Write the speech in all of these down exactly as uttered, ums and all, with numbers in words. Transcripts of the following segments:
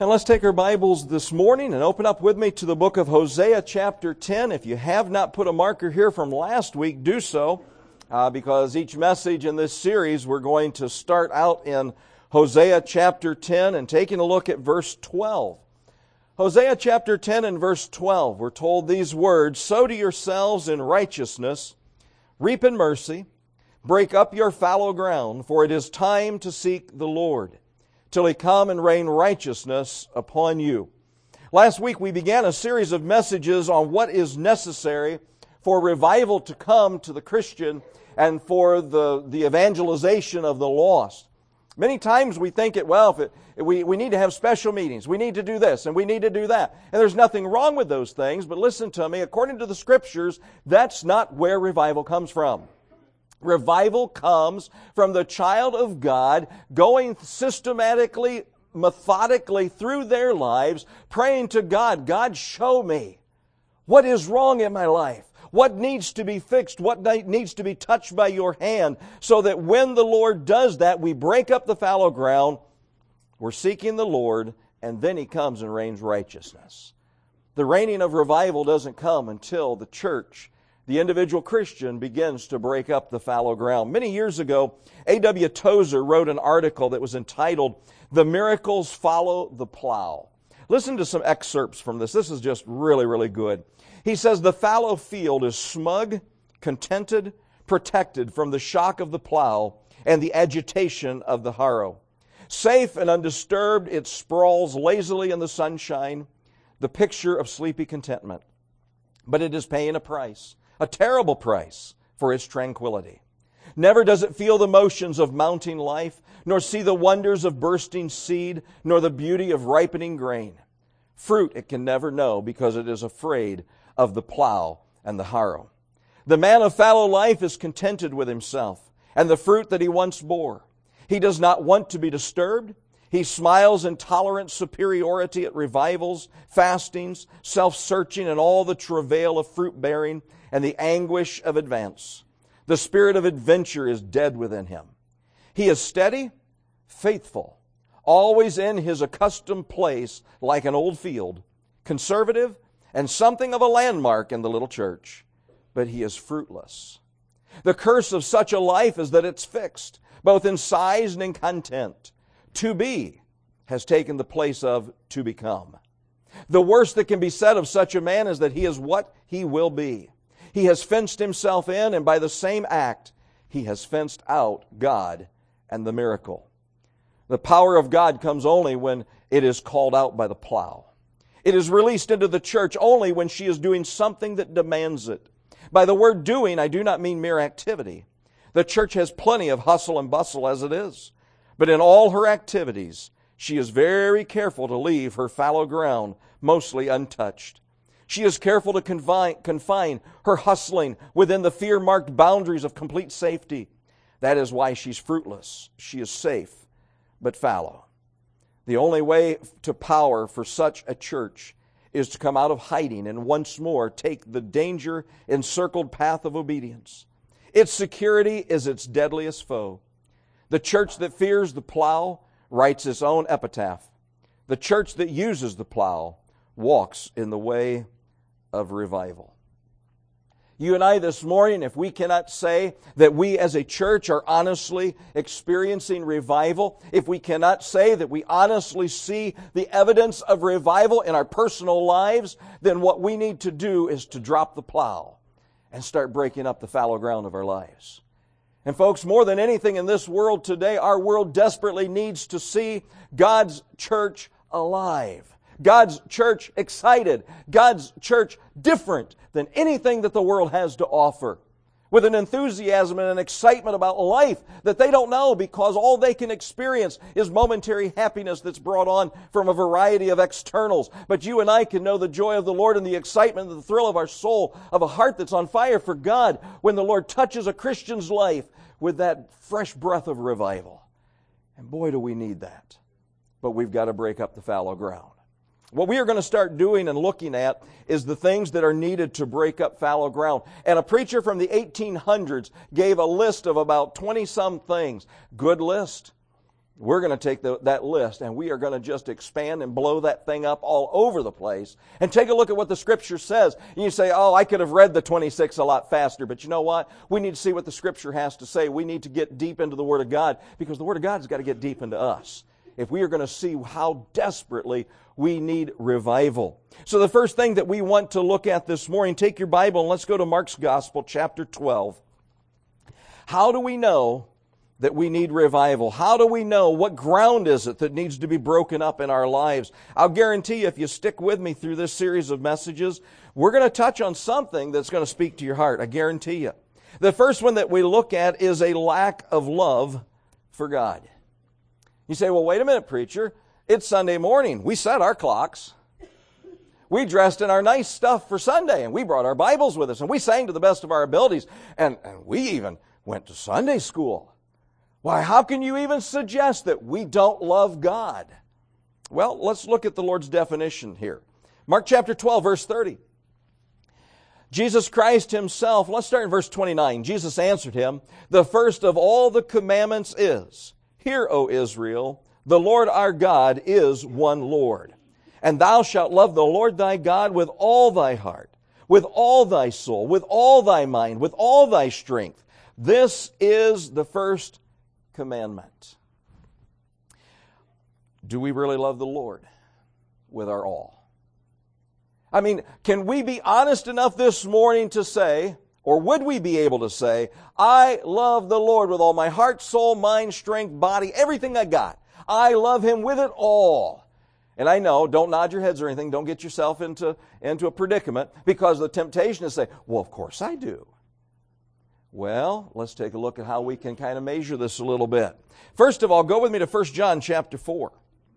And let's take our Bibles this morning and open up with me to the book of Hosea chapter ten. If you have not put a marker here from last week, do so, uh, because each message in this series we're going to start out in Hosea chapter ten and taking a look at verse twelve. Hosea chapter ten and verse twelve, we're told these words, "Sow to yourselves in righteousness, reap in mercy, break up your fallow ground, for it is time to seek the Lord, till He come and rain righteousness upon you." Last week we began a series of messages on what is necessary for revival to come to the Christian and for the, the evangelization of the lost. Many times we think it, well, if it, we, we need to have special meetings, we need to do this, and we need to do that. And there's nothing wrong with those things, but listen to me, according to the Scriptures, that's not where revival comes from. Revival comes from the child of God going systematically, methodically through their lives, praying to God, God, show me what is wrong in my life, what needs to be fixed, what needs to be touched by your hand, so that when the Lord does that, we break up the fallow ground, we're seeking the Lord, and then He comes and rains righteousness. The reigning of revival doesn't come until the church, the individual Christian, begins to break up the fallow ground. Many years ago, A W Tozer wrote an article that was entitled, "The Miracles Follow the Plow." Listen to some excerpts from this. This is just really, really good. He says, "The fallow field is smug, contented, protected from the shock of the plow and the agitation of the harrow. Safe and undisturbed, it sprawls lazily in the sunshine, the picture of sleepy contentment. But it is paying a price, a terrible price, for its tranquility. Never does it feel the motions of mounting life, nor see the wonders of bursting seed, nor the beauty of ripening grain. Fruit it can never know, because it is afraid of the plow and the harrow. The man of fallow life is contented with himself and the fruit that he once bore. He does not want to be disturbed. He smiles in tolerant superiority at revivals, fastings, self-searching, and all the travail of fruit-bearing and the anguish of advance. The spirit of adventure is dead within him. He is steady, faithful, always in his accustomed place like an old field, conservative, and something of a landmark in the little church. But he is fruitless. The curse of such a life is that it's fixed, both in size and in content. To be has taken the place of to become. The worst that can be said of such a man is that he is what he will be. He has fenced himself in, and by the same act, he has fenced out God and the miracle. The power of God comes only when it is called out by the plow. It is released into the church only when she is doing something that demands it. By the word doing, I do not mean mere activity. The church has plenty of hustle and bustle as it is. But in all her activities, she is very careful to leave her fallow ground mostly untouched. She is careful to confine, confine her hustling within the fear-marked boundaries of complete safety. That is why she's fruitless. She is safe, but fallow. The only way to power for such a church is to come out of hiding and once more take the danger-encircled path of obedience. Its security is its deadliest foe. The church that fears the plow writes its own epitaph. The church that uses the plow walks in the way of revival. You and I this morning, if we cannot say that we as a church are honestly experiencing revival, if we cannot say that we honestly see the evidence of revival in our personal lives, then what we need to do is to drop the plow and start breaking up the fallow ground of our lives. And folks, more than anything in this world today, our world desperately needs to see God's church alive. God's church excited. God's church different than anything that the world has to offer. With an enthusiasm and an excitement about life that they don't know, because all they can experience is momentary happiness that's brought on from a variety of externals. But you and I can know the joy of the Lord and the excitement and the thrill of our soul, of a heart that's on fire for God, when the Lord touches a Christian's life with that fresh breath of revival. And boy, do we need that. But we've got to break up the fallow ground. What we are going to start doing and looking at is the things that are needed to break up fallow ground. And a preacher from the eighteen hundreds gave a list of about twenty-some things. Good list. We're going to take the, that list and we are going to just expand and blow that thing up all over the place and take a look at what the Scripture says. And you say, oh, I could have read the twenty-six a lot faster. But you know what? We need to see what the Scripture has to say. We need to get deep into the Word of God because the Word of God has got to get deep into us if we are going to see how desperately we need revival. So the first thing that we want to look at this morning, take your Bible and let's go to Mark's Gospel, chapter twelve. How do we know that we need revival? How do we know what ground is it that needs to be broken up in our lives? I'll guarantee you, if you stick with me through this series of messages, we're going to touch on something that's going to speak to your heart. I guarantee you. The first one that we look at is a lack of love for God. You say, well, wait a minute, preacher. It's Sunday morning. We set our clocks. We dressed in our nice stuff for Sunday, and we brought our Bibles with us, and we sang to the best of our abilities, and, and we even went to Sunday school. Why, how can you even suggest that we don't love God? Well, let's look at the Lord's definition here. Mark chapter twelve, verse thirty. Jesus Christ Himself, let's start in verse twenty-nine. Jesus answered him, the first of all the commandments is, Hear, O Israel, the Lord our God is one Lord. And thou shalt love the Lord thy God with all thy heart, with all thy soul, with all thy mind, with all thy strength. This is the first commandment. Do we really love the Lord with our all? I mean, can we be honest enough this morning to say, or would we be able to say, I love the Lord with all my heart, soul, mind, strength, body, everything I got. I love Him with it all. And I know, don't nod your heads or anything, don't get yourself into, into a predicament, because the temptation is to say, well, of course I do. Well, let's take a look at how we can kind of measure this a little bit. First of all, go with me to First John chapter four.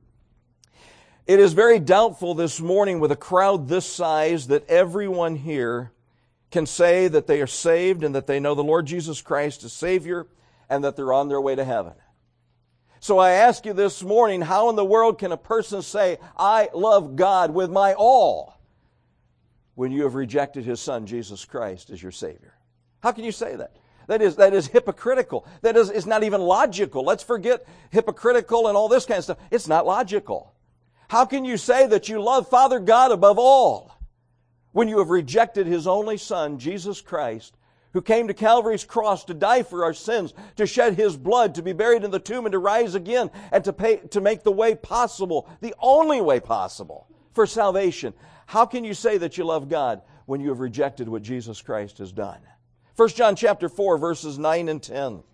It is very doubtful this morning with a crowd this size that everyone here can say that they are saved and that they know the Lord Jesus Christ as Savior and that they're on their way to heaven. So I ask you this morning, how in the world can a person say, I love God with my all, when you have rejected His Son, Jesus Christ, as your Savior? How can you say that? That is, that is hypocritical. That is, is not even logical. Let's forget hypocritical and all this kind of stuff. It's not logical. How can you say that you love Father God above all when you have rejected His only Son, Jesus Christ, who came to Calvary's cross to die for our sins, to shed His blood, to be buried in the tomb and to rise again, and to pay, to make the way possible, the only way possible for salvation? How can you say that you love God when you have rejected what Jesus Christ has done? First John chapter four, verses nine and ten.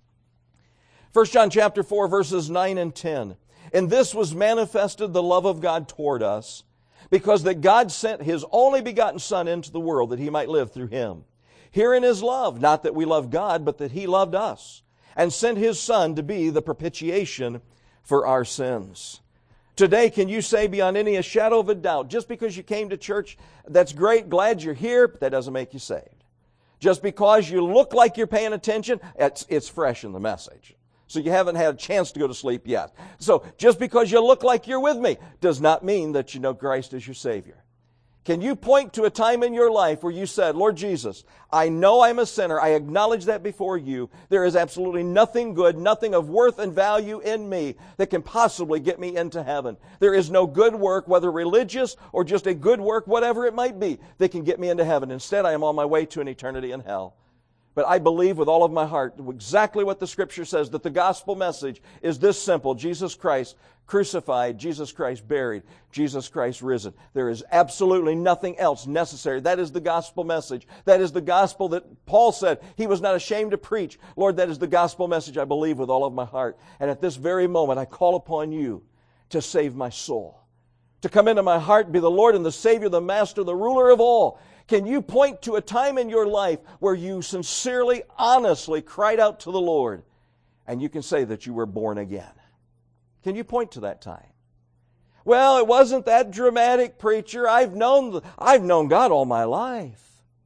First John chapter four, verses nine and ten. And this was manifested the love of God toward us, because that God sent His only begotten Son into the world that He might live through Him. Herein is love, not that we love God, but that He loved us, and sent His Son to be the propitiation for our sins. Today, can you say beyond any shadow of a doubt, just because you came to church, that's great, glad you're here, but that doesn't make you saved. Just because you look like you're paying attention, it's, it's fresh in the message. So you haven't had a chance to go to sleep yet. So just because you look like you're with me does not mean that you know Christ as your Savior. Can you point to a time in your life where you said, Lord Jesus, I know I'm a sinner. I acknowledge that before you. There is absolutely nothing good, nothing of worth and value in me that can possibly get me into heaven. There is no good work, whether religious or just a good work, whatever it might be, that can get me into heaven. Instead, I am on my way to an eternity in hell. But I believe with all of my heart exactly what the Scripture says, that the gospel message is this simple: Jesus Christ crucified, Jesus Christ buried, Jesus Christ risen. There is absolutely nothing else necessary. That is the gospel message. That is the gospel that Paul said he was not ashamed to preach. Lord, that is the gospel message I believe with all of my heart. And at this very moment, I call upon you to save my soul, to come into my heart, be the Lord and the Savior, the Master, the ruler of all. Can you point to a time in your life where you sincerely, honestly cried out to the Lord and you can say that you were born again? Can you point to that time? Well, it wasn't that dramatic, preacher. I've known, I've known God all my life.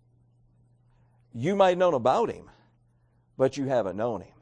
You might have known about Him, but you haven't known Him.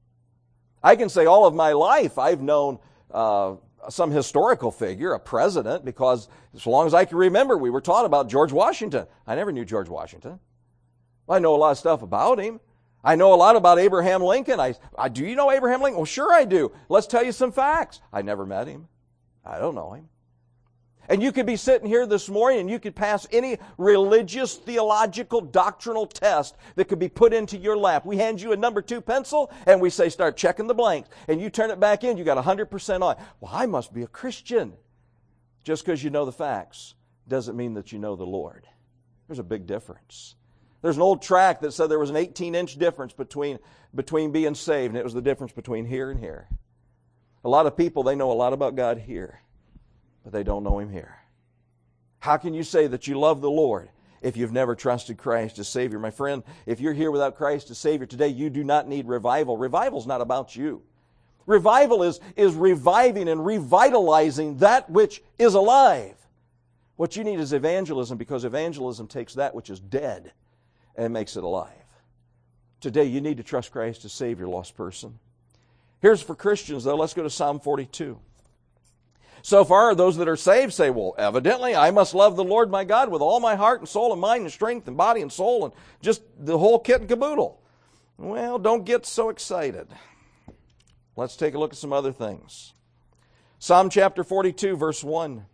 I can say all of my life I've known uh, some historical figure, a president, because as long as I can remember, we were taught about George Washington. I never knew George Washington. I know a lot of stuff about him. I know a lot about Abraham Lincoln. I, I do you know Abraham Lincoln? Well, sure I do. Let's tell you some facts. I never met him. I don't know him. And you could be sitting here this morning and you could pass any religious, theological, doctrinal test that could be put into your lap. We hand you a number two pencil and we say start checking the blanks. And you turn it back in, you got one hundred percent on. Well, I must be a Christian. Just because you know the facts doesn't mean that you know the Lord. There's a big difference. There's an old tract that said there was an eighteen-inch difference between, between being saved, and it was the difference between here and here. A lot of people, they know a lot about God here, but they don't know Him here. How can you say that you love the Lord if you've never trusted Christ as Savior? My friend, if you're here without Christ as Savior today, you do not need revival. Revival's not about you. Revival is, is reviving and revitalizing that which is alive. What you need is evangelism, because evangelism takes that which is dead and makes it alive. Today you need to trust Christ as Savior, lost person. Here's for Christians, though. Let's go to Psalm forty-two. So far, those that are saved say, well, evidently, I must love the Lord my God with all my heart and soul and mind and strength and body and soul and just the whole kit and caboodle. Well, don't get so excited. Let's take a look at some other things. Psalm chapter forty-two, verse one.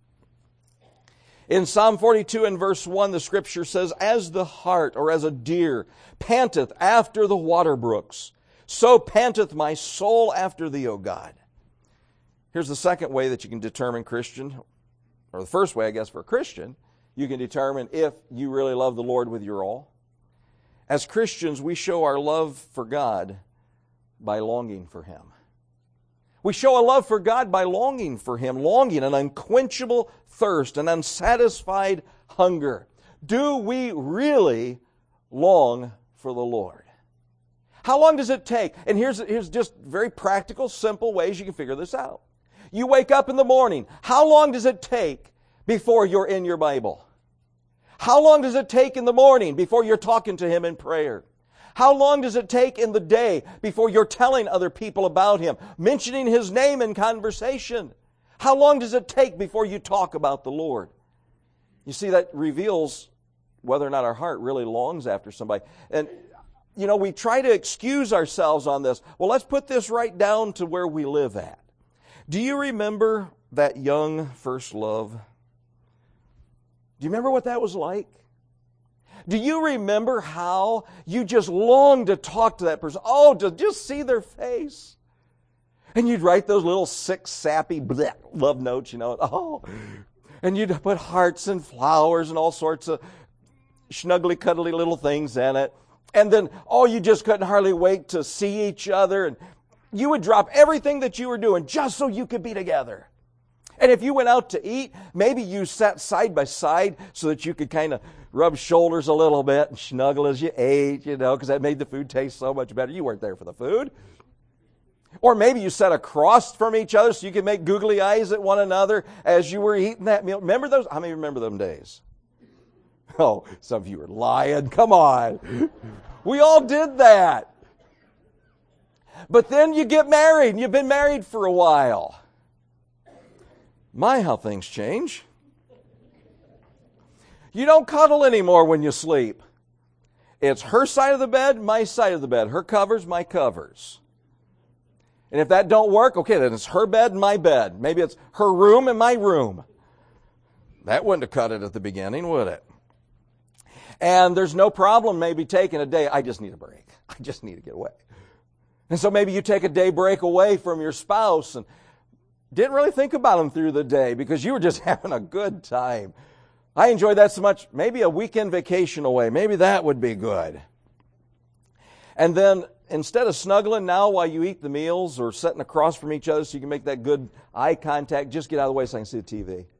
In Psalm forty-two and verse one, the Scripture says, as the hart, or as a deer, panteth after the water brooks, so panteth my soul after thee, O God. Here's the second way that you can determine Christian, or the first way, I guess, for a Christian, you can determine if you really love the Lord with your all. As Christians, we show our love for God by longing for Him. We show a love for God by longing for Him, longing, an unquenchable thirst, an unsatisfied hunger. Do we really long for the Lord? How long does it take? And here's, here's just very practical, simple ways you can figure this out. You wake up in the morning. How long does it take before you're in your Bible? How long does it take in the morning before you're talking to Him in prayer? How long does it take in the day before you're telling other people about Him, mentioning His name in conversation? How long does it take before you talk about the Lord? You see, that reveals whether or not our heart really longs after somebody. And, you know, we try to excuse ourselves on this. Well, let's put this right down to where we live at. Do you remember that young first love? Do you remember what that was like? Do you remember how you just longed to talk to that person? Oh, to just see their face. And you'd write those little sick, sappy bleh, love notes, you know. Oh, and you'd put hearts and flowers and all sorts of snuggly, cuddly little things in it. And then, oh, you just couldn't hardly wait to see each other. And you would drop everything that you were doing just so you could be together. And if you went out to eat, maybe you sat side by side so that you could kind of rub shoulders a little bit and snuggle as you ate, you know, because that made the food taste so much better. You weren't there for the food. Or maybe you sat across from each other so you could make googly eyes at one another as you were eating that meal. Remember those? How many remember them days? Oh, some of you are lying. Come on. We all did that. But then you get married, and you've been married for a while. My, how things change. You don't cuddle anymore when you sleep. It's her side of the bed, my side of the bed. Her covers, my covers. And if that don't work, okay, then it's her bed and my bed. Maybe it's her room and my room. That wouldn't have cut it at the beginning, would it? And there's no problem maybe taking a day. I just need a break. I just need to get away. And so maybe you take a day break away from your spouse and didn't really think about them through the day because you were just having a good time. I enjoyed that so much. Maybe a weekend vacation away. Maybe that would be good. And then instead of snuggling now while you eat the meals or sitting across from each other so you can make that good eye contact, just get out of the way so I can see the T V.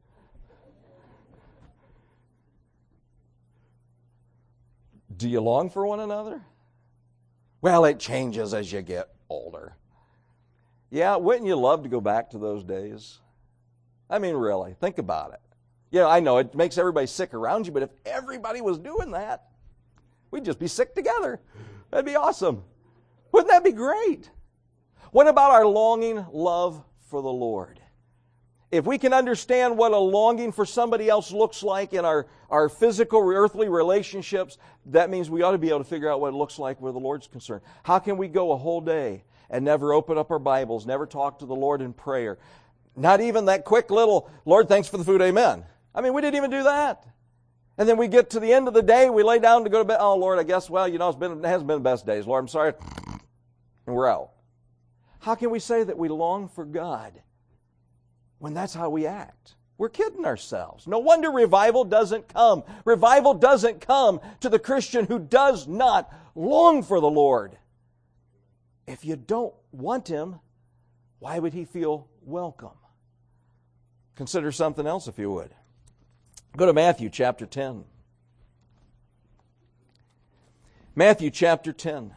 Do you long for one another? Well, it changes as you get older. Yeah, wouldn't you love to go back to those days? I mean, really, think about it. Yeah, I know it makes everybody sick around you, but if everybody was doing that, we'd just be sick together. That'd be awesome. Wouldn't that be great? What about our longing love for the Lord? If we can understand what a longing for somebody else looks like in our, our physical, earthly relationships, that means we ought to be able to figure out what it looks like where the Lord's concerned. How can we go a whole day and never open up our Bibles, never talk to the Lord in prayer? Not even that quick little, Lord, thanks for the food, amen. I mean, we didn't even do that. And then we get to the end of the day, we lay down to go to bed. Oh, Lord, I guess, well, you know, it's been, it hasn't been the best days. Lord, I'm sorry. And we're out. How can we say that we long for God when that's how we act? We're kidding ourselves. No wonder revival doesn't come. Revival doesn't come to the Christian who does not long for the Lord. If you don't want Him, why would He feel welcome? Consider something else if you would. Go to Matthew chapter ten. Matthew chapter ten.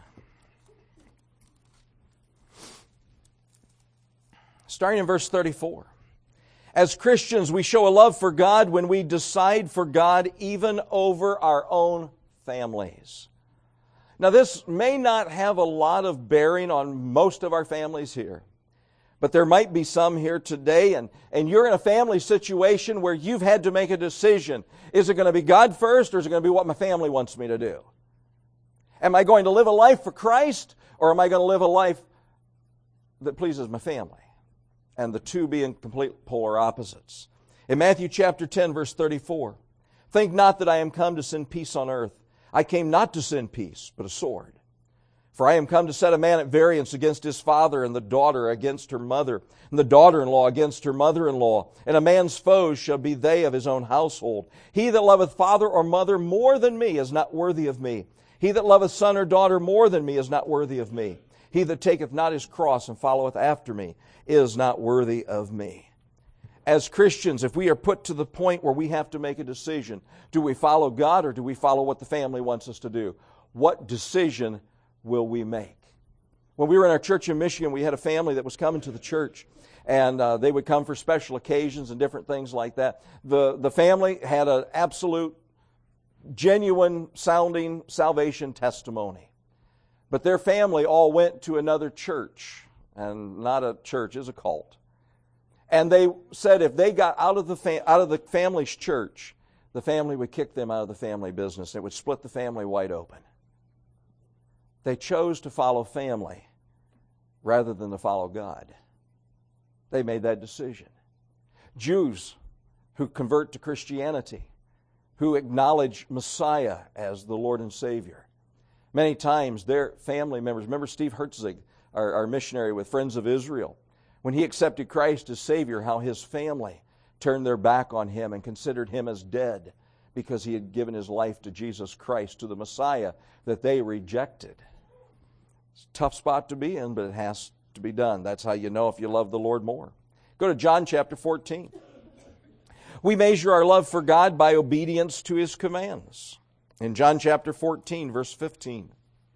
Starting in verse thirty-four. As Christians, we show a love for God when we decide for God even over our own families. Now, this may not have a lot of bearing on most of our families here, but there might be some here today, and, and you're in a family situation where you've had to make a decision. Is it going to be God first, or is it going to be what my family wants me to do? Am I going to live a life for Christ, or am I going to live a life that pleases my family? And the two being complete polar opposites. In Matthew chapter ten, verse thirty-four, think not that I am come to send peace on earth. I came not to send peace, but a sword. For I am come to set a man at variance against his father, and the daughter against her mother, and the daughter-in-law against her mother-in-law. And a man's foes shall be they of his own household. He that loveth father or mother more than me is not worthy of me. He that loveth son or daughter more than me is not worthy of me. He that taketh not his cross and followeth after me is not worthy of me. As Christians, if we are put to the point where we have to make a decision, do we follow God or do we follow what the family wants us to do? What decision will we make? When we were in our church in Michigan, we had a family that was coming to the church, and uh, they would come for special occasions and different things like that. The, the family had an absolute, genuine sounding salvation testimony. But their family all went to another church, and not a church, it's a cult. And they said if they got out of the fam- out of the family's church, the family would kick them out of the family business. It would split the family wide open. They chose to follow family rather than to follow God. They made that decision. Jews who convert to Christianity, who acknowledge Messiah as the Lord and Savior, many times their family members, remember Steve Herzig, our, our missionary with Friends of Israel, when he accepted Christ as Savior, how his family turned their back on him and considered him as dead because he had given his life to Jesus Christ, to the Messiah that they rejected. It's a tough spot to be in, but it has to be done. That's how you know if you love the Lord more. Go to John chapter fourteen. We measure our love for God by obedience to His commands. In John chapter fourteen, verse fifteen.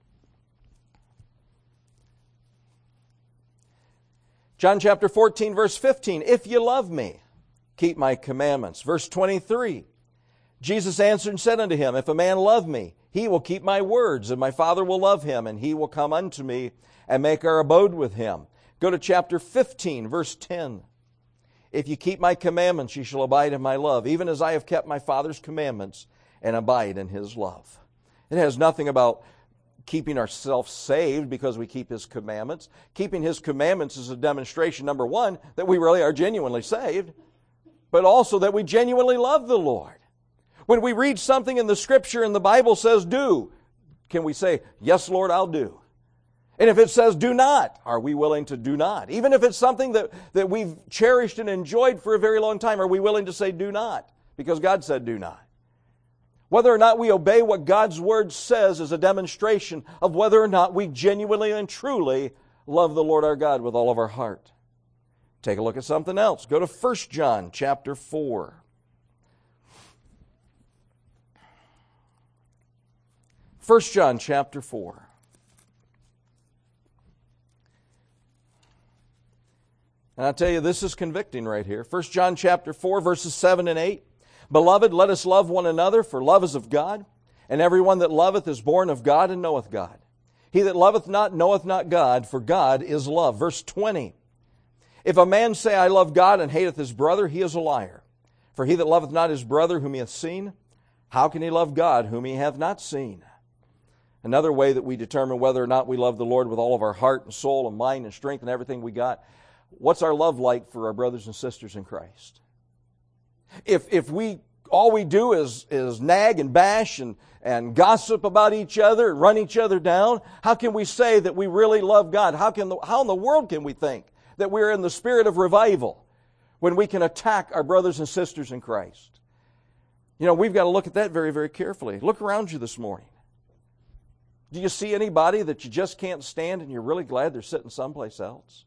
John chapter fourteen, verse fifteen. If you love me, keep my commandments. Verse twenty-three. Jesus answered and said unto him, if a man love me, he will keep my words, and my Father will love him, and he will come unto me and make our abode with him. Go to chapter fifteen, verse ten. If you keep my commandments, you shall abide in my love, even as I have kept my Father's commandments and abide in His love. It has nothing about keeping ourselves saved because we keep His commandments. Keeping His commandments is a demonstration, number one, that we really are genuinely saved, but also that we genuinely love the Lord. When we read something in the Scripture and the Bible says do, can we say, yes, Lord, I'll do? And if it says do not, are we willing to do not? Even if it's something that, that we've cherished and enjoyed for a very long time, are we willing to say do not? Because God said do not. Whether or not we obey what God's Word says is a demonstration of whether or not we genuinely and truly love the Lord our God with all of our heart. Take a look at something else. Go to First John chapter four. First John chapter four. And I tell you, this is convicting right here. First John chapter four, verses seven and eight. Beloved, let us love one another, for love is of God, and everyone that loveth is born of God and knoweth God. He that loveth not knoweth not God, for God is love. Verse twenty. If a man say, I love God, and hateth his brother, he is a liar. For he that loveth not his brother whom he hath seen, how can he love God whom he hath not seen? Another way that we determine whether or not we love the Lord with all of our heart and soul and mind and strength and everything we got, what's our love like for our brothers and sisters in Christ? If if we all we do is, is nag and bash and, and gossip about each other and run each other down, how can we say that we really love God? How can the, how in the world can we think that we're in the spirit of revival when we can attack our brothers and sisters in Christ? You know, we've got to look at that very, very carefully. Look around you this morning. Do you see anybody that you just can't stand and you're really glad they're sitting someplace else?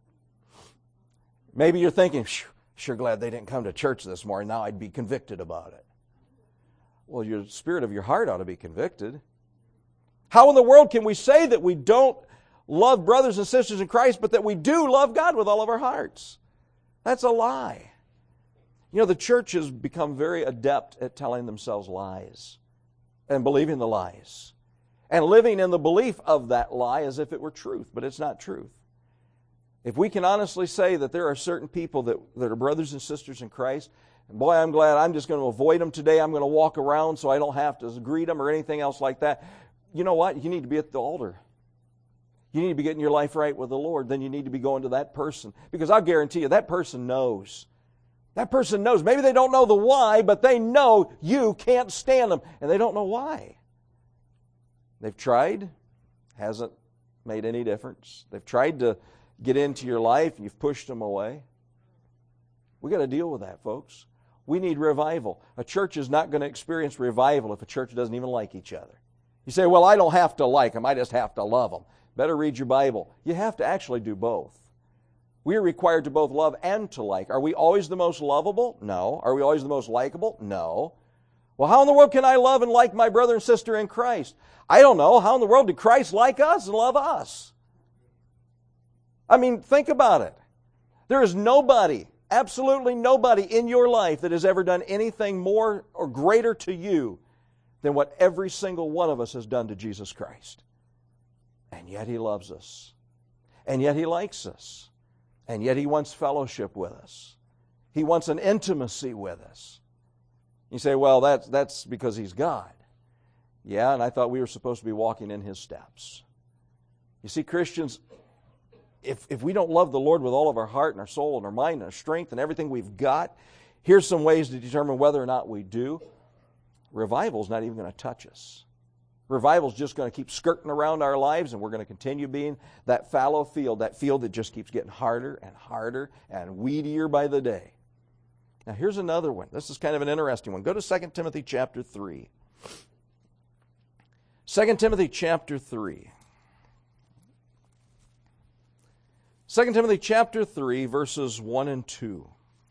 Maybe you're thinking, sure glad they didn't come to church this morning. Now I'd be convicted about it. Well, your spirit of your heart ought to be convicted. How in the world can we say that we don't love brothers and sisters in Christ, but that we do love God with all of our hearts? That's a lie. You know, the church has become very adept at telling themselves lies and believing the lies and living in the belief of that lie as if it were truth, but it's not truth. If we can honestly say that there are certain people that, that are brothers and sisters in Christ, and boy, I'm glad I'm just going to avoid them today. I'm going to walk around so I don't have to greet them or anything else like that. You know what? You need to be at the altar. You need to be getting your life right with the Lord. Then you need to be going to that person. Because I'll guarantee you, that person knows. That person knows. Maybe they don't know the why, but they know you can't stand them. And they don't know why. They've tried. Hasn't made any difference. They've tried to get into your life. You've pushed them away. We've got to deal with that, folks. We need revival. A church is not going to experience revival if a church doesn't even like each other. You say, well, I don't have to like them. I just have to love them. Better read your Bible. You have to actually do both. We are required to both love and to like. Are we always the most lovable? No. Are we always the most likable? No. Well, how in the world can I love and like my brother and sister in Christ? I don't know. How in the world did Christ like us and love us? I mean, think about it. There is nobody, absolutely nobody in your life that has ever done anything more or greater to you than what every single one of us has done to Jesus Christ. And yet He loves us. And yet He likes us. And yet He wants fellowship with us. He wants an intimacy with us. You say, well, that's, that's because He's God. Yeah, and I thought we were supposed to be walking in His steps. You see, Christians, if, if we don't love the Lord with all of our heart and our soul and our mind and our strength and everything we've got, here's some ways to determine whether or not we do. Revival's not even going to touch us. Revival's just going to keep skirting around our lives, and we're going to continue being that fallow field, that field that just keeps getting harder and harder and weedier by the day. Now, here's another one. This is kind of an interesting one. Go to Second Timothy chapter three. Second Timothy chapter three. Second Timothy chapter three, verses one and two.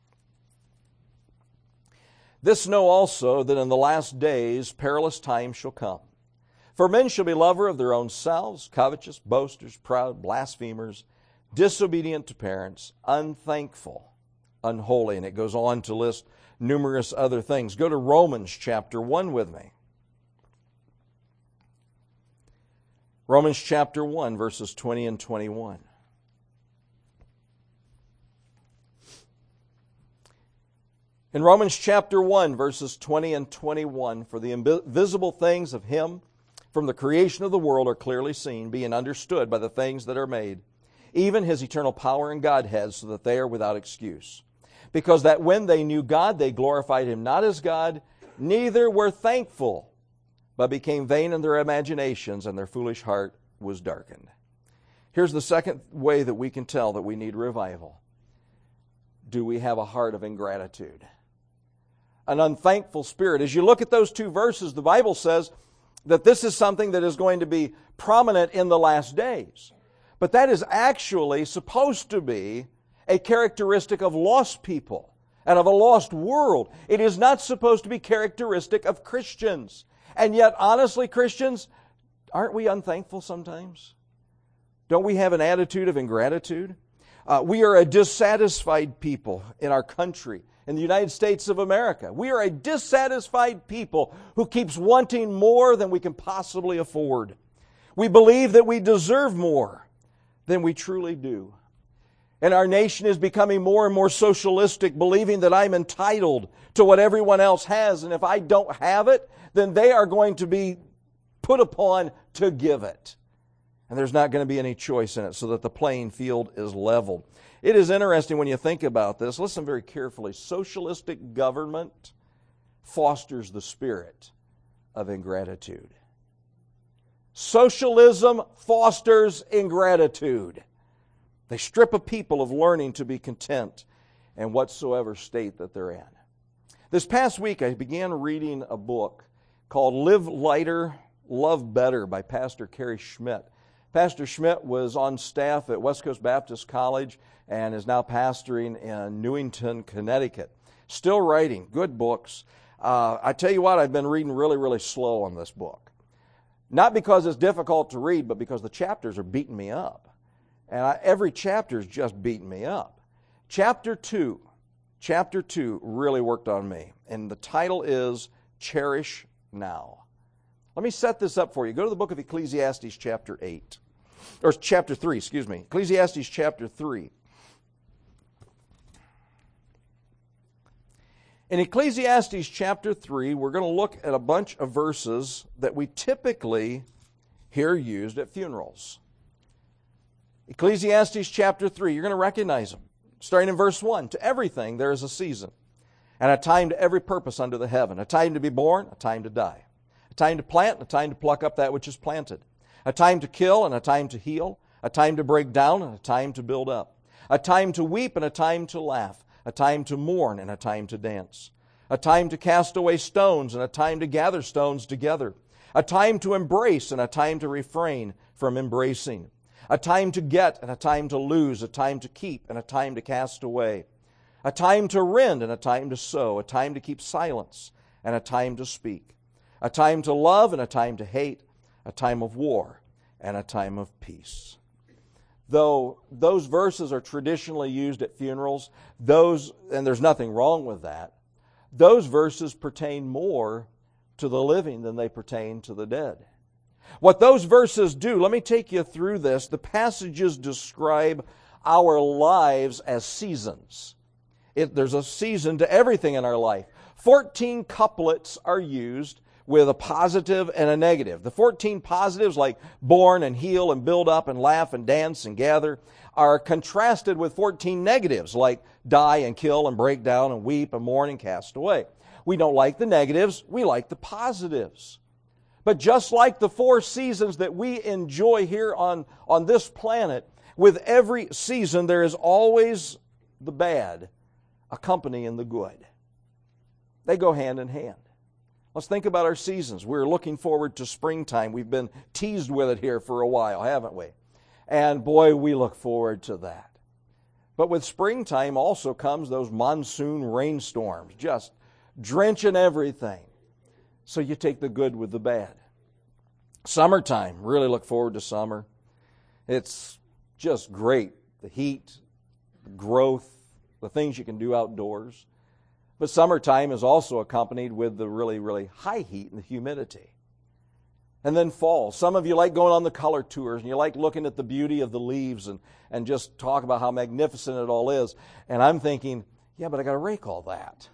This know also, that in the last days perilous times shall come. For men shall be lovers of their own selves, covetous, boasters, proud, blasphemers, disobedient to parents, unthankful, unholy. And it goes on to list numerous other things. Go to Romans chapter one with me. Romans chapter one, verses twenty and twenty-one. In Romans chapter one, verses twenty and twenty-one, for the invisible things of Him from the creation of the world are clearly seen, being understood by the things that are made, even His eternal power and Godhead, so that they are without excuse. Because that when they knew God, they glorified Him not as God, neither were thankful, but became vain in their imaginations, and their foolish heart was darkened. Here's the second way that we can tell that we need revival. Do we have a heart of ingratitude? An unthankful spirit. As you look at those two verses, the Bible says that this is something that is going to be prominent in the last days. But that is actually supposed to be a characteristic of lost people and of a lost world. It is not supposed to be characteristic of Christians. And yet, honestly, Christians, aren't we unthankful sometimes? Don't we have an attitude of ingratitude? Uh, we are a dissatisfied people in our country, in the United States of America. We are a dissatisfied people who keeps wanting more than we can possibly afford. We believe that we deserve more than we truly do. And our nation is becoming more and more socialistic, believing that I'm entitled to what everyone else has, and if I don't have it, then they are going to be put upon to give it. And there's not going to be any choice in it, so that the playing field is leveled. It is interesting when you think about this. Listen very carefully. Socialistic government fosters the spirit of ingratitude. Socialism fosters ingratitude. They strip a people of learning to be content in whatsoever state that they're in. This past week I began reading a book called Live Lighter, Love Better by Pastor Kerry Schmidt. Pastor Schmidt was on staff at West Coast Baptist College and is now pastoring in Newington, Connecticut. Still writing good books. Uh, I tell you what, I've been reading really, really slow on this book. Not because it's difficult to read, but because the chapters are beating me up. And I, every chapter is just beating me up. Chapter two, chapter two really worked on me. And the title is Cherish Now. Let me set this up for you. Go to the book of Ecclesiastes chapter eight. Or chapter three, excuse me. Ecclesiastes chapter three. In Ecclesiastes chapter three, we're going to look at a bunch of verses that we typically hear used at funerals. Ecclesiastes chapter three, you're going to recognize them. Starting in verse one, to everything there is a season, and a time to every purpose under the heaven, a time to be born, a time to die, a time to plant, and a time to pluck up that which is planted, a time to kill and a time to heal, a time to break down and a time to build up, a time to weep and a time to laugh, a time to mourn and a time to dance, a time to cast away stones and a time to gather stones together, a time to embrace and a time to refrain from embracing, a time to get and a time to lose, a time to keep and a time to cast away, a time to rend and a time to sow, a time to keep silence and a time to speak, a time to love and a time to hate, a time of war and a time of peace. Though those verses are traditionally used at funerals, those, and there's nothing wrong with that, those verses pertain more to the living than they pertain to the dead. What those verses do, let me take you through this. The passages describe our lives as seasons. It, there's a season to everything in our life. Fourteen couplets are used with a positive and a negative. The fourteen positives, like born and heal and build up and laugh and dance and gather, are contrasted with fourteen negatives, like die and kill and break down and weep and mourn and cast away. We don't like the negatives, we like the positives. But just like the four seasons that we enjoy here on, on this planet, with every season there is always the bad accompanying the good. They go hand in hand. Let's think about our seasons. We're looking forward to springtime. We've been teased with it here for a while, haven't we? And boy, we look forward to that. But with springtime also comes those monsoon rainstorms, just drenching everything. So you take the good with the bad. Summertime, really look forward to summer. It's just great. The heat, the growth, the things you can do outdoors. But summertime is also accompanied with the really, really high heat and the humidity. And then fall. Some of you like going on the color tours and you like looking at the beauty of the leaves and, and just talk about how magnificent it all is. And I'm thinking, yeah, but I got to rake all that.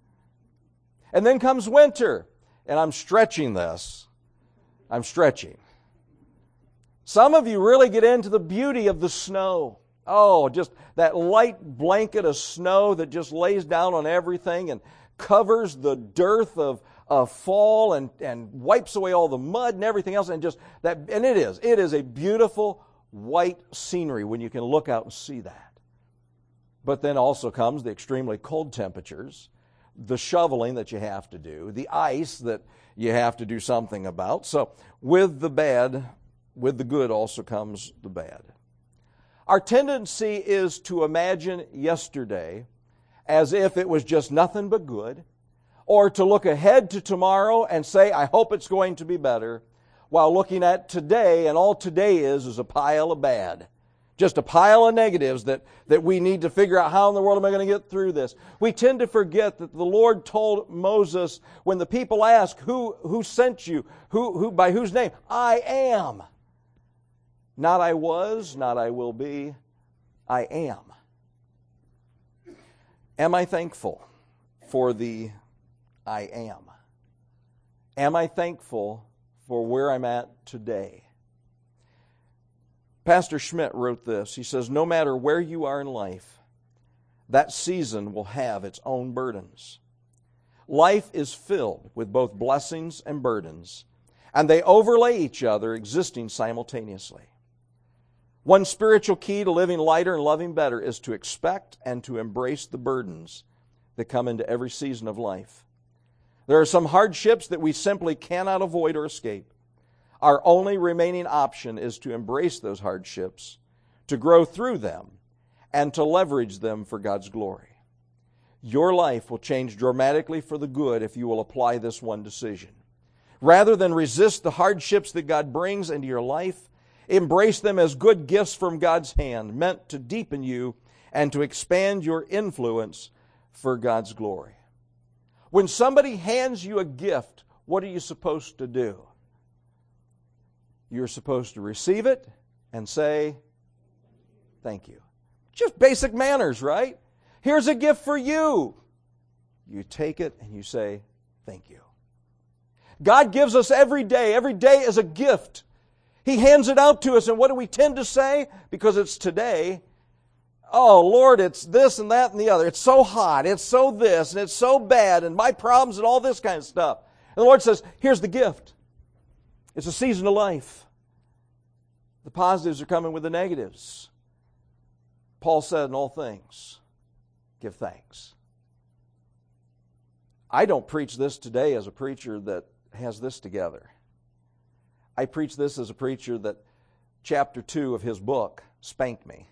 And then comes winter. And I'm stretching this. I'm stretching. Some of you really get into the beauty of the snow. Oh, just that light blanket of snow that just lays down on everything and covers the dearth of, of fall and, and wipes away all the mud and everything else. And just that, and it is. It is a beautiful white scenery when you can look out and see that. But then also comes the extremely cold temperatures, the shoveling that you have to do, the ice that you have to do something about. So with the bad, with the good also comes the bad. Our tendency is to imagine yesterday as if it was just nothing but good, or to look ahead to tomorrow and say, I hope it's going to be better, while looking at today, and all today is is a pile of bad. Just a pile of negatives that, that we need to figure out how in the world am I going to get through this. We tend to forget that the Lord told Moses, when the people ask, who, who sent you? Who, who, by whose name? I am. Not I was, not I will be, I am. Am I thankful for the I am? Am I thankful for where I'm at today? Pastor Schmidt wrote this. He says, no matter where you are in life, that season will have its own burdens. Life is filled with both blessings and burdens, and they overlay each other, existing simultaneously. One spiritual key to living lighter and loving better is to expect and to embrace the burdens that come into every season of life. There are some hardships that we simply cannot avoid or escape. Our only remaining option is to embrace those hardships, to grow through them, and to leverage them for God's glory. Your life will change dramatically for the good if you will apply this one decision. Rather than resist the hardships that God brings into your life, embrace them as good gifts from God's hand, meant to deepen you and to expand your influence for God's glory. When somebody hands you a gift, what are you supposed to do? You're supposed to receive it and say, thank you. Just basic manners, right? Here's a gift for you. You take it and you say, thank you. God gives us every day. Every day is a gift. He hands it out to us, and what do we tend to say? Because it's today. Oh, Lord, it's this and that and the other. It's so hot. It's so this and it's so bad and my problems and all this kind of stuff. And the Lord says, here's the gift. It's a season of life. The positives are coming with the negatives. Paul said, in all things, give thanks. I don't preach this today as a preacher that has this together. I preach this as a preacher that chapter two of his book spanked me.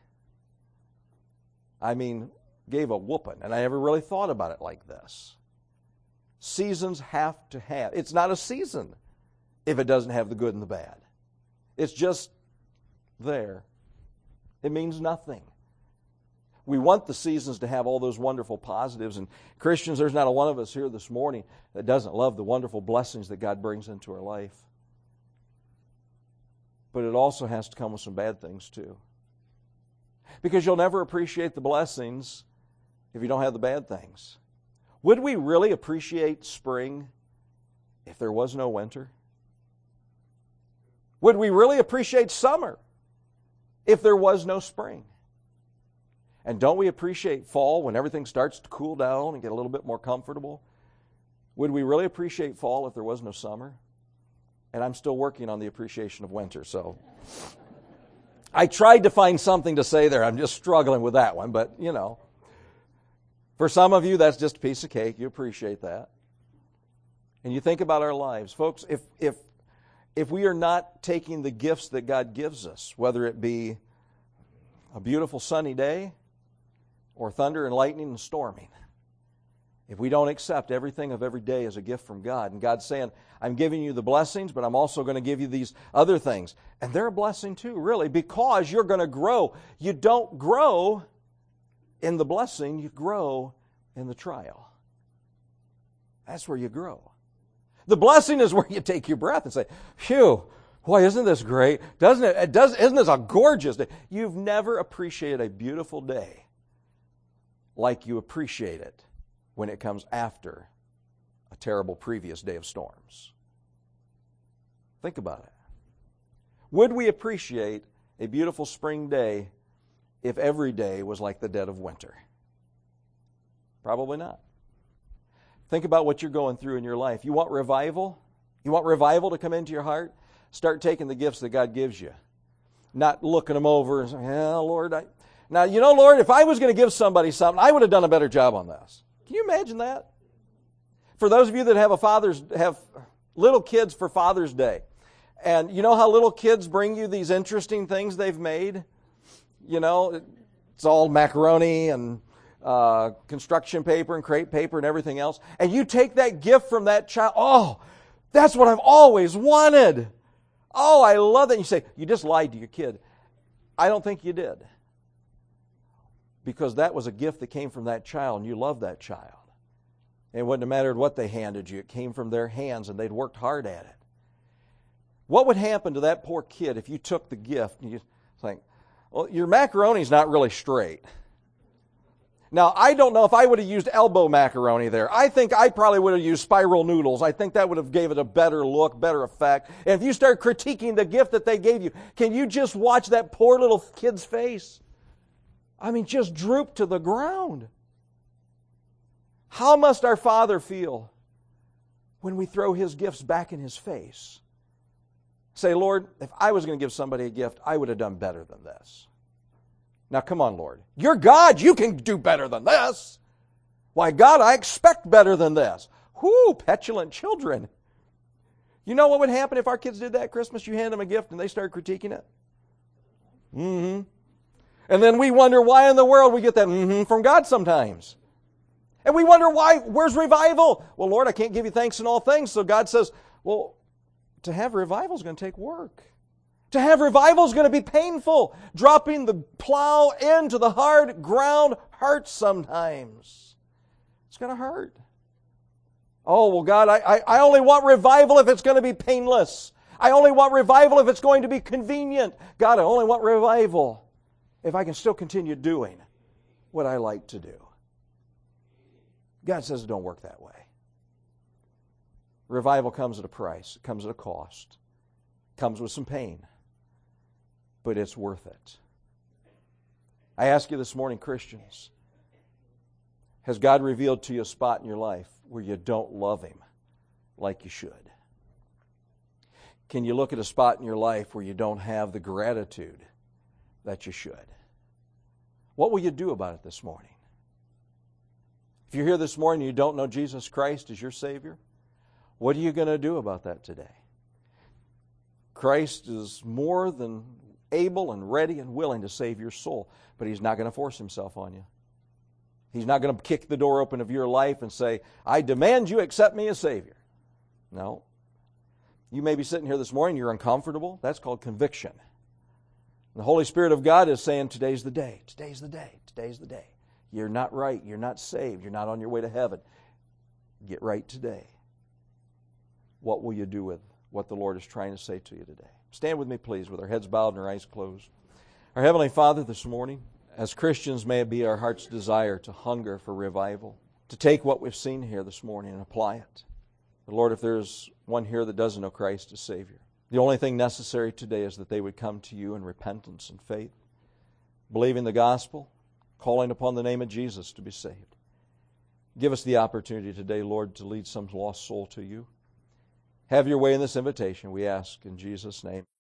I mean, gave a whooping, and I never really thought about it like this. Seasons have to have. It's not a season if it doesn't have the good and the bad. It's just there. It means nothing. We want the seasons to have all those wonderful positives. And Christians, there's not a one of us here this morning that doesn't love the wonderful blessings that God brings into our life. But it also has to come with some bad things too. Because you'll never appreciate the blessings if you don't have the bad things. Would we really appreciate spring if there was no winter? Would we really appreciate summer if there was no spring? And don't we appreciate fall when everything starts to cool down and get a little bit more comfortable? Would we really appreciate fall if there was no summer? And I'm still working on the appreciation of winter, so I tried to find something to say there. I'm just struggling with that one, but you know. For some of you, that's just a piece of cake. You appreciate that. And you think about our lives. Folks, if if if we are not taking the gifts that God gives us, whether it be a beautiful sunny day or thunder and lightning and storming, if we don't accept everything of every day as a gift from God, and God's saying, I'm giving you the blessings, but I'm also going to give you these other things. And they're a blessing too, really, because you're going to grow. You don't grow in the blessing, you grow in the trial. That's where you grow. The blessing is where you take your breath and say, phew, boy, isn't this great? Doesn't it, it does, isn't this a gorgeous day? You've never appreciated a beautiful day like you appreciate it when it comes after a terrible previous day of storms. Think about it. Would we appreciate a beautiful spring day if every day was like the dead of winter? Probably not. Think about what you're going through in your life. You want revival? You want revival to come into your heart? Start taking the gifts that God gives you. Not looking them over and saying, yeah, Lord, I... Now, you know, Lord, if I was going to give somebody something, I would have done a better job on this. Can you imagine that? For those of you that have a father's, have little kids for Father's Day, and you know how little kids bring you these interesting things they've made? You know, it's all macaroni and uh, construction paper and crepe paper and everything else. And you take that gift from that child. Oh, that's what I've always wanted. Oh, I love that. And you say, you just lied to your kid. I don't think you did. Because that was a gift that came from that child, and you loved that child. And it wouldn't have mattered what they handed you. It came from their hands, and they'd worked hard at it. What would happen to that poor kid if you took the gift and you think, well, your macaroni's not really straight. Now, I don't know if I would have used elbow macaroni there. I think I probably would have used spiral noodles. I think that would have gave it a better look, better effect. And if you start critiquing the gift that they gave you, can you just watch that poor little kid's face? I mean, just droop to the ground. How must our Father feel when we throw His gifts back in His face? Say, Lord, if I was going to give somebody a gift, I would have done better than this. Now, come on, Lord. You're God. You can do better than this. Why, God, I expect better than this. Whoo, petulant children. You know what would happen if our kids did that at Christmas? You hand them a gift and they start critiquing it. Mm-hmm. And then we wonder why in the world we get that mm-hmm from God sometimes. And we wonder why, where's revival? Well, Lord, I can't give you thanks in all things. So God says, well, to have revival is going to take work. To have revival is going to be painful. Dropping the plow into the hard ground hurts sometimes. It's going to hurt. Oh, well, God, I, I, I only want revival if it's going to be painless. I only want revival if it's going to be convenient. God, I only want revival if I can still continue doing what I like to do. God says it don't work that way. Revival comes at a price. It comes at a cost. It comes with some pain. But it's worth it. I ask you this morning, Christians, has God revealed to you a spot in your life where you don't love Him like you should? Can you look at a spot in your life where you don't have the gratitude that you should? What will you do about it this morning? If you're here this morning and you don't know Jesus Christ as your Savior, what are you going to do about that today? Christ is more than able and ready and willing to save your soul, but He's not going to force Himself on you. He's not going to kick the door open of your life and say, I demand you accept me as Savior. No. You may be sitting here this morning, you're uncomfortable. That's called conviction. The Holy Spirit of God is saying, today's the day, today's the day, today's the day. You're not right, you're not saved, you're not on your way to heaven. Get right today. What will you do with what the Lord is trying to say to you today? Stand with me, please, with our heads bowed and our eyes closed. Our Heavenly Father, this morning, as Christians, may it be our heart's desire to hunger for revival, to take what we've seen here this morning and apply it. But Lord, if there's one here that doesn't know Christ as Savior, the only thing necessary today is that they would come to you in repentance and faith, believing the gospel, calling upon the name of Jesus to be saved. Give us the opportunity today, Lord, to lead some lost soul to you. Have your way in this invitation, we ask in Jesus' name.